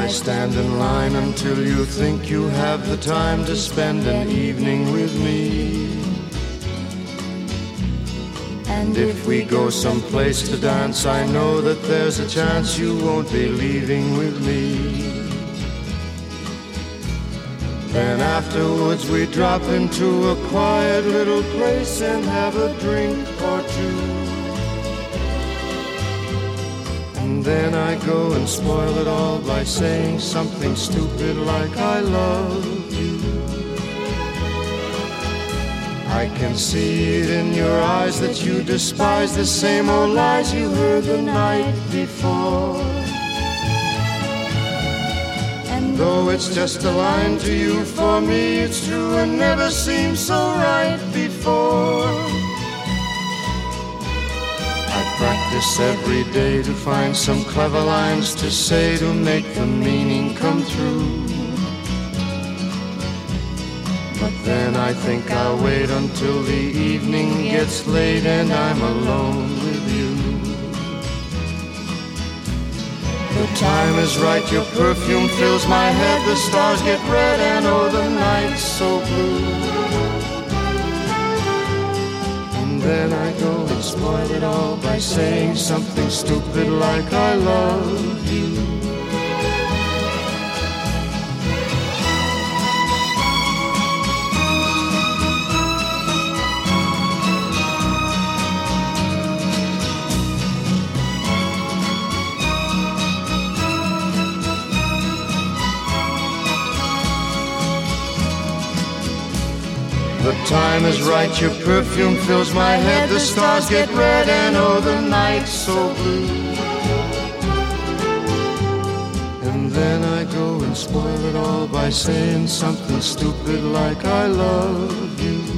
stand in line until you think you have the time to spend an evening with me. And if we go someplace to dance, I know that there's a chance you won't be leaving with me. Then afterwards we drop into a quiet little place and have a drink or two. And then I go and spoil it all by saying something stupid like I love you. I can see it in your eyes that you despise the same old lies you heard the night before. And though it's just a line to you, for me it's true and never seemed so right before. I practice every day to find some clever lines to say to make the meaning come through. But then I think I'll wait until the evening gets late and I'm alone with you. The time is right, your perfume fills my head, the stars get red and oh the night's so blue. And then I go and spoil it all by saying something stupid like I love you. The time is right, your perfume fills my head, the stars get red and oh the night's so blue. And then I go and spoil it all by saying something stupid like I love you.